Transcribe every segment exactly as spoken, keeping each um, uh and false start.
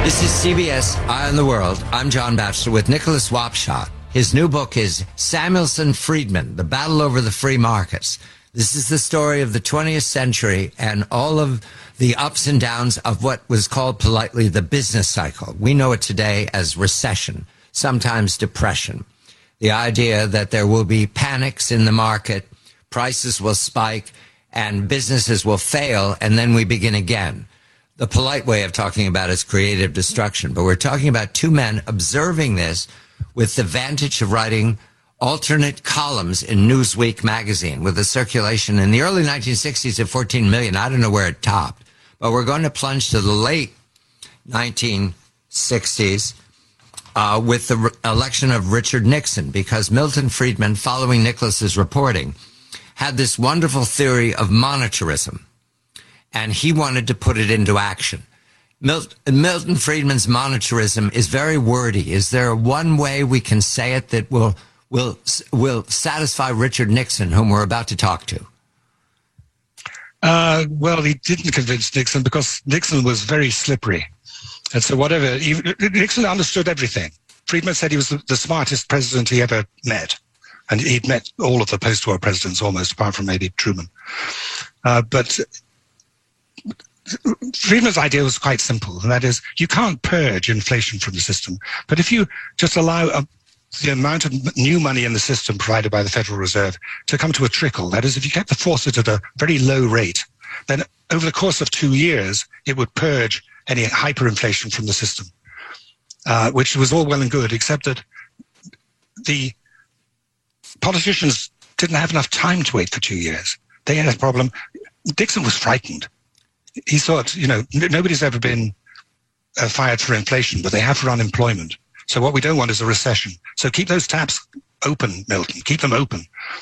This is C B S Eye on the World. I'm John Batchelor with Nicholas Wapshott. His new book is Samuelson Friedman, The Battle Over the Free Markets. This is the story of the twentieth century and all of the ups and downs of what was called politely the business cycle. We know it today as recession, sometimes depression. The idea that there will be panics in the market, prices will spike, and businesses will fail, and then we begin again. The polite way of talking about it is creative destruction, but we're talking about two men observing this with the vantage of writing alternate columns in Newsweek magazine with a circulation in the early nineteen sixties of fourteen million. I don't know where it topped, but we're going to plunge to the late nineteen sixties uh, with the re- election of Richard Nixon, because Milton Friedman, following Nicholas's reporting, had this wonderful theory of monetarism, and he wanted to put it into action. Mil- Milton Friedman's monetarism is very wordy. Is there one way we can say it that will will will satisfy Richard Nixon, whom we're about to talk to? Uh, well, he didn't convince Nixon because Nixon was very slippery. And so whatever, he, Nixon understood everything. Friedman said he was the, the smartest president he ever met. And he'd met all of the post-war presidents almost, apart from maybe Truman. Uh, but Friedman's idea was quite simple, and that is you can't purge inflation from the system. But if you just allow a, the amount of new money in the system provided by the Federal Reserve to come to a trickle, that is, if you kept the faucet at a very low rate, then over the course of two years, it would purge any hyperinflation from the system, uh, which was all well and good, except that the politicians didn't have enough time to wait for two years. They had a problem. Nixon was frightened. He thought, you know, n- nobody's ever been uh, fired for inflation, but they have for unemployment. So what we don't want is a recession. So keep those taps open, Milton. Keep them open.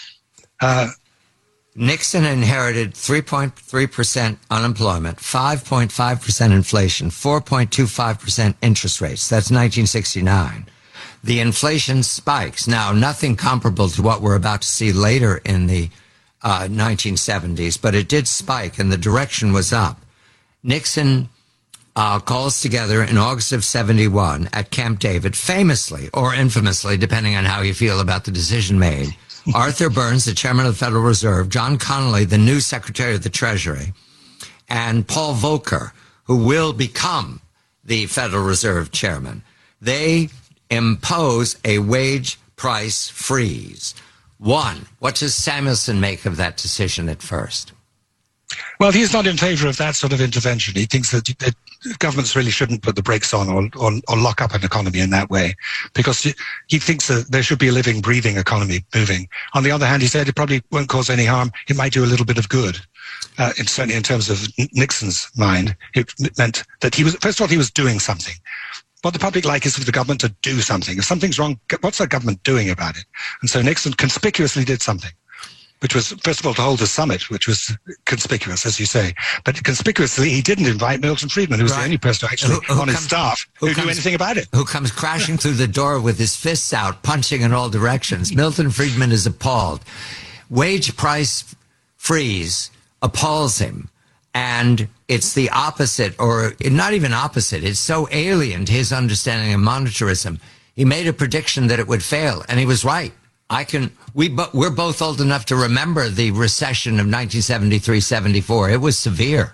Uh, Nixon inherited three point three percent unemployment, five point five percent inflation, four point two five percent interest rates. That's nineteen sixty-nine. The inflation spikes. Now, nothing comparable to what we're about to see later in the uh, nineteen seventies, but it did spike and the direction was up. Nixon uh, calls together in August of seventy-one at Camp David, famously or infamously, depending on how you feel about the decision made, Arthur Burns, the chairman of the Federal Reserve, John Connolly, the new secretary of the Treasury, and Paul Volcker, who will become the Federal Reserve chairman. They impose a wage price freeze. One, what does Samuelson make of that decision at first? Well, he's not in favor of that sort of intervention. He thinks that, that governments really shouldn't put the brakes on or, or, or lock up an economy in that way, because he, he thinks that there should be a living, breathing economy moving. On the other hand, he said it probably won't cause any harm. It might do a little bit of good. Uh, and certainly in terms of Nixon's mind, it meant that he was, first of all, he was doing something. What the public like is for the government to do something. If something's wrong, what's the government doing about it? And so Nixon conspicuously did something, which was, first of all, to hold a summit, which was conspicuous, as you say. But conspicuously, he didn't invite Milton Friedman, who was right. the only person actually who, who on comes, his staff who, who comes, knew anything about it. Who comes crashing through the door with his fists out, punching in all directions. Milton Friedman is appalled. Wage price freeze appalls him. And it's the opposite, or not even opposite. It's so alien to his understanding of monetarism. He made a prediction that it would fail, and he was right. I can. We, but we're both old enough to remember the recession of nineteen seventy-three seventy-four. It was severe.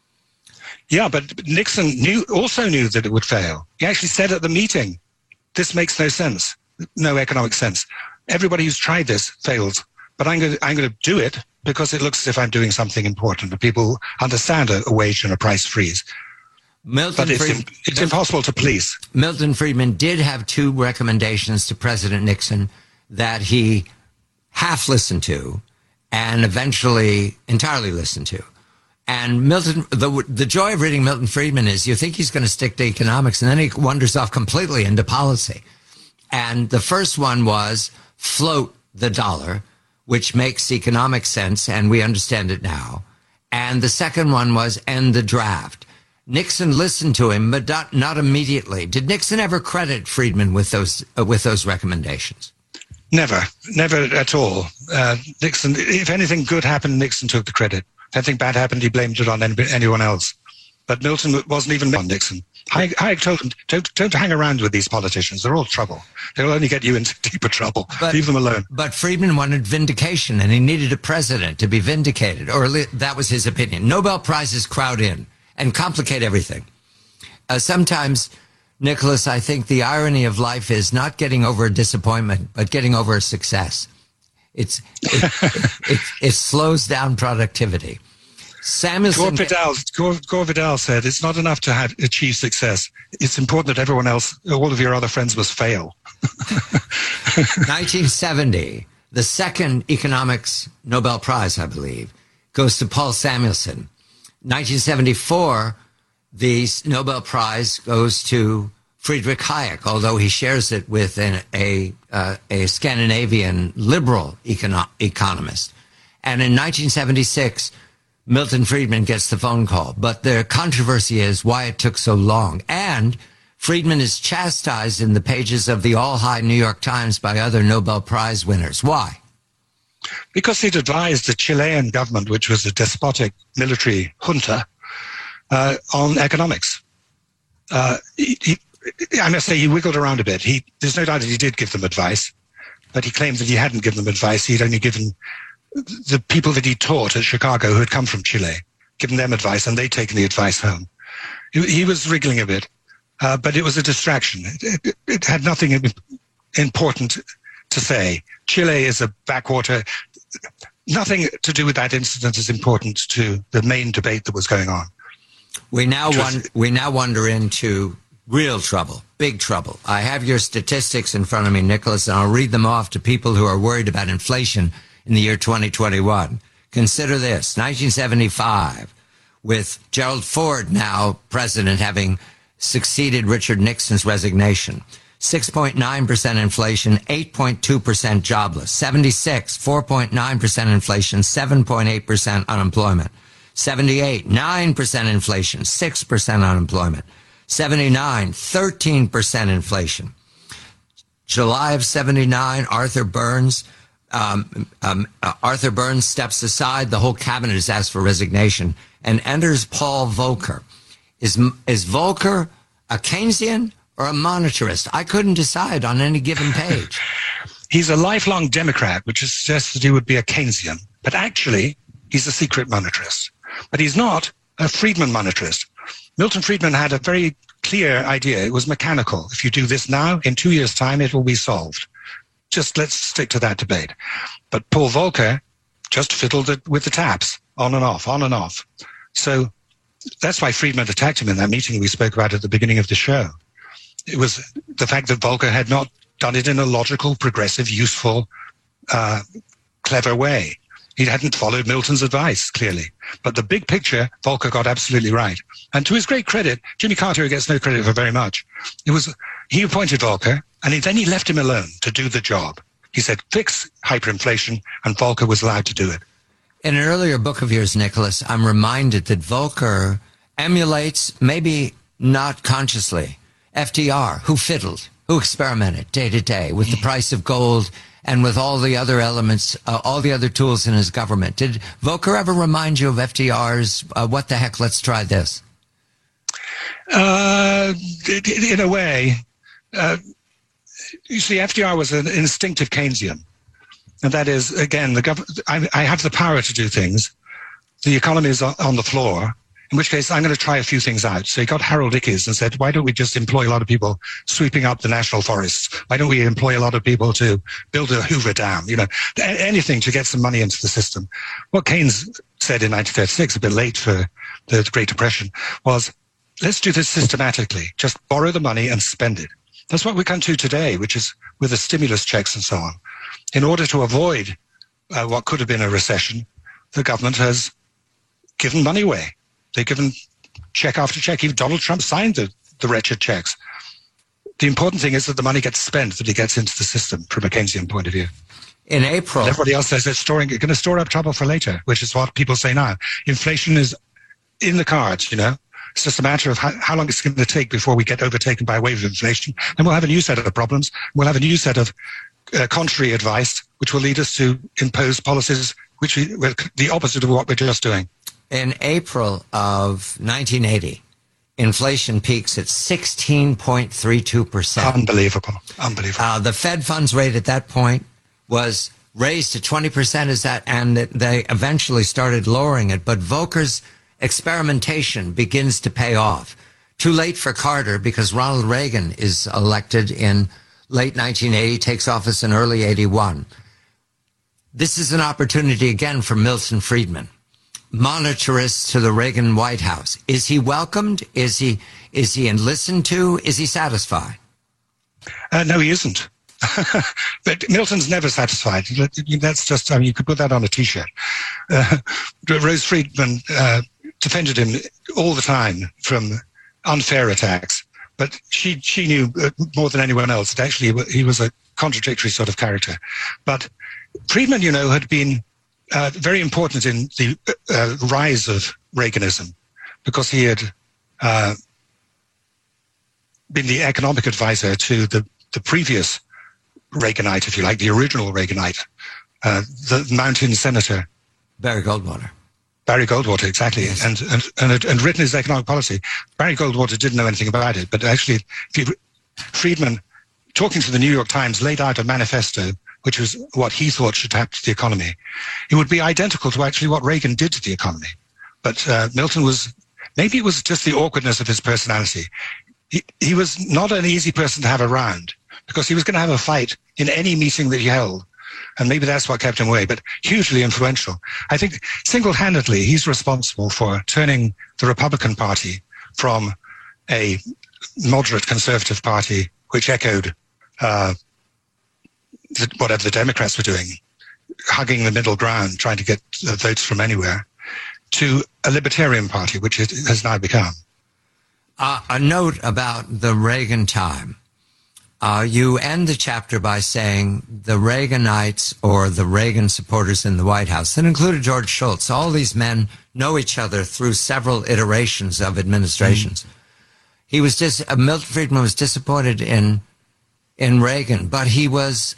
Yeah, but Nixon knew also knew that it would fail. He actually said at the meeting, "This makes no sense, no economic sense. Everybody who's tried this fails, but I'm going to, I'm going to do it." Because it looks as if I'm doing something important, but people understand a, a wage and a price freeze. Milton but it's, Fried- im- it's impossible to police. Milton Friedman did have two recommendations to President Nixon that he half listened to and eventually entirely listened to. And Milton, the the joy of reading Milton Friedman is you think he's going to stick to economics, and then he wanders off completely into policy. And the first one was float the dollar, which makes economic sense, and we understand it now. And the second one was end the draft. Nixon listened to him, but not, not immediately. Did Nixon ever credit Friedman with those uh, with those recommendations? Never, never at all. Uh, Nixon, if anything good happened, Nixon took the credit. If anything bad happened, he blamed it on any, anyone else. But Milton wasn't even on Nixon. Hayek, Hayek told him, don't, don't hang around with these politicians. They're all trouble. They'll only get you into deeper trouble. But, Leave them alone. But Friedman wanted vindication, and he needed a president to be vindicated, or that was his opinion. Nobel Prizes crowd in and complicate everything. Uh, sometimes, Nicholas, I think the irony of life is not getting over a disappointment, but getting over a success. It's it, it, it, it slows down productivity. Samuelson, Gore Vidal, Gore, Gore Vidal said, it's not enough to have achieve success. It's important that everyone else, all of your other friends must fail. nineteen seventy, the second economics Nobel Prize, I believe, goes to Paul Samuelson. nineteen seventy-four, the Nobel Prize goes to Friedrich Hayek, although he shares it with an, a, uh, a Scandinavian liberal econo- economist. And in nineteen seventy-six, Milton Friedman gets the phone call. But the controversy is why it took so long. And Friedman is chastised in the pages of the all-high New York Times by other Nobel Prize winners. Why? Because he'd advised the Chilean government, which was a despotic military junta, uh, on economics. Uh, he, he, I must say he wiggled around a bit. He, there's no doubt that he did give them advice, but he claims that he hadn't given them advice. He'd only given the people that he taught at Chicago who had come from Chile, given them advice, and they'd taken the advice home. He, he was wriggling a bit, uh, but it was a distraction. It, it, it had nothing important to say. Chile is a backwater. Nothing to do with that incident is important to the main debate that was going on. We now won- we now wander into real trouble, big trouble. I have your statistics in front of me, Nicholas, and I'll read them off to people who are worried about inflation in the year twenty twenty-one. Consider this, nineteen seventy-five, with Gerald Ford now president, having succeeded Richard Nixon's resignation. six point nine percent inflation, eight point two percent jobless. seventy-six, four point nine percent inflation, seven point eight percent unemployment. seventy-eight, nine percent inflation, six percent unemployment. seventy-nine, thirteen percent inflation. July of seventy-nine, Arthur Burns, um, um, uh, Arthur Burns steps aside. The whole cabinet is asked for resignation, and enters Paul Volcker. Is, is Volcker a Keynesian or a monetarist? I couldn't decide on any given page. He's a lifelong Democrat, which suggests that he would be a Keynesian, but actually he's a secret monetarist. But he's not a Friedman monetarist. Milton Friedman had a very clear idea. It was mechanical. If you do this now, in two years' time, it will be solved. Just let's stick to that debate. But Paul Volcker just fiddled it with the taps, on and off, on and off. So that's why Friedman attacked him in that meeting we spoke about at the beginning of the show. It was the fact that Volcker had not done it in a logical, progressive, useful, uh, clever way. He hadn't followed Milton's advice, clearly. But the big picture, Volcker got absolutely right. And to his great credit, Jimmy Carter gets no credit for very much. It was, he appointed Volcker, and he, then he left him alone to do the job. He said, fix hyperinflation, and Volcker was allowed to do it. In an earlier book of yours, Nicholas, I'm reminded that Volcker emulates, maybe not consciously, F D R, who fiddled, who experimented day to day with the price of gold and with all the other elements, uh, all the other tools in his government. Did Volcker ever remind you of F D R's, uh, what the heck, let's try this? Uh, in a way. Uh, you see, F D R was an instinctive Keynesian. And that is, again, the gov- I, I have the power to do things. The economy is on the floor, in which case I'm going to try a few things out. So he got Harold Ickes and said, why don't we just employ a lot of people sweeping up the national forests? Why don't we employ a lot of people to build a Hoover Dam? You know, anything to get some money into the system. What Keynes said in nineteen thirty-six, a bit late for the Great Depression, was let's do this systematically. Just borrow the money and spend it. That's what we come to today, which is with the stimulus checks and so on. In order to avoid uh, what could have been a recession, the government has given money away. They've given check after check. Even Donald Trump signed the, the wretched checks. The important thing is that the money gets spent, that it gets into the system from a Keynesian point of view. In April. And everybody else says they're storing, going to store up trouble for later, which is what people say now. Inflation is in the cards, you know. It's just a matter of how, how long it's going to take before we get overtaken by a wave of inflation. And we'll have a new set of problems. We'll have a new set of uh, contrary advice, which will lead us to impose policies which we, well, the opposite of what we're just doing. In April of nineteen eighty, inflation peaks at sixteen point three two percent. Unbelievable. Unbelievable. Uh, the Fed funds rate at that point was raised to twenty percent, is that, and they eventually started lowering it. But Volcker's experimentation begins to pay off. Too late for Carter, because Ronald Reagan is elected in late nineteen eighty, takes office in early eighty-one. This is an opportunity again for Milton Friedman, monetarist to the Reagan White House. Is he welcomed? Is he is he listened to? Is he satisfied? Uh, no, he isn't. But Milton's never satisfied. That's just, I mean, you could put that on a T-shirt. Uh, Rose Friedman uh, defended him all the time from unfair attacks, but she she knew more than anyone else that actually he was a contradictory sort of character. But Friedman, you know, had been uh, very important in the uh, rise of Reaganism, because he had uh, been the economic advisor to the, the previous Reaganite, if you like, the original Reaganite, uh, the mountain senator. Barry Goldwater. Barry Goldwater, exactly, yes. and, and and and written his economic policy. Barry Goldwater didn't know anything about it, but actually, Friedman, talking to the New York Times, laid out a manifesto, which was what he thought should happen to the economy. It would be identical to actually what Reagan did to the economy. But uh, Milton was, maybe it was just the awkwardness of his personality. He, he was not an easy person to have around, because he was going to have a fight in any meeting that he held. And maybe that's what kept him away, but hugely influential. I think single-handedly, he's responsible for turning the Republican Party from a moderate conservative party, which echoed uh, the, whatever the Democrats were doing, hugging the middle ground, trying to get uh, votes from anywhere, to a libertarian party, which it has now become. Uh, a note about the Reagan time. Uh, you end the chapter by saying the Reaganites, or the Reagan supporters in the White House, that included George Shultz, all these men know each other through several iterations of administrations. Mm. He was dis- uh, Milton Friedman was disappointed in in Reagan, but he was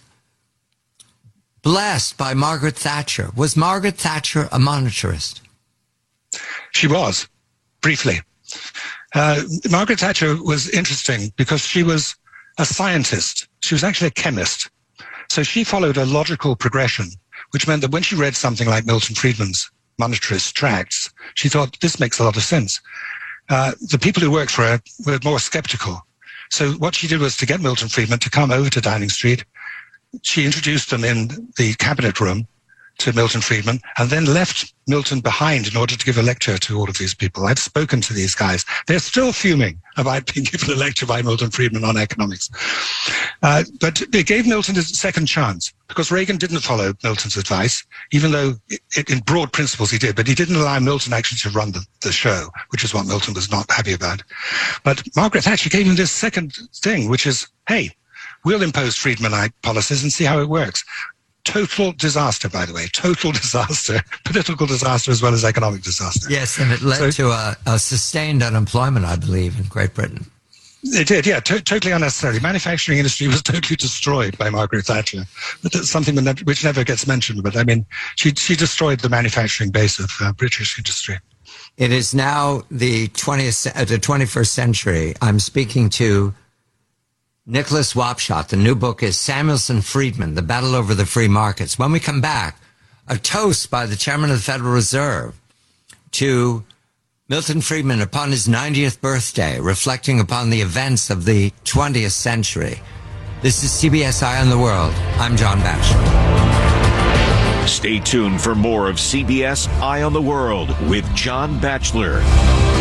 blessed by Margaret Thatcher. Was Margaret Thatcher a monetarist? She was, briefly. Uh, Margaret Thatcher was interesting because she was a scientist. She was actually a chemist. So she followed a logical progression, which meant that when she read something like Milton Friedman's monetarist tracts, she thought, this makes a lot of sense. Uh, the people who worked for her were more skeptical. So what she did was to get Milton Friedman to come over to Downing Street. She introduced them in the cabinet room to Milton Friedman, and then left Milton behind in order to give a lecture to all of these people. I've spoken to these guys. They're still fuming about being given a lecture by Milton Friedman on economics. Uh, but it gave Milton a second chance, because Reagan didn't follow Milton's advice, even though it, it, in broad principles he did, but he didn't allow Milton actually to run the, the show, which is what Milton was not happy about. But Margaret Thatcher gave him this second thing, which is, hey, we'll impose Friedmanite policies and see how it works. Total disaster, by the way. Total disaster. Political disaster as well as economic disaster. Yes, and it led so, to a, a sustained unemployment, I believe, in Great Britain. It did, yeah. To- totally unnecessary. Manufacturing industry was totally destroyed by Margaret Thatcher. That's something that, which never gets mentioned. But, I mean, she, she destroyed the manufacturing base of uh, British industry. It is now the twentieth, uh, the twenty-first century. I'm speaking to Nicholas Wapshott. The new book is Samuelson Friedman, The Battle Over the Free Markets. When we come back, a toast by the chairman of the Federal Reserve to Milton Friedman upon his ninetieth birthday, reflecting upon the events of the twentieth century. This is C B S Eye on the World. I'm John Batchelor. Stay tuned for more of C B S Eye on the World with John Batchelor.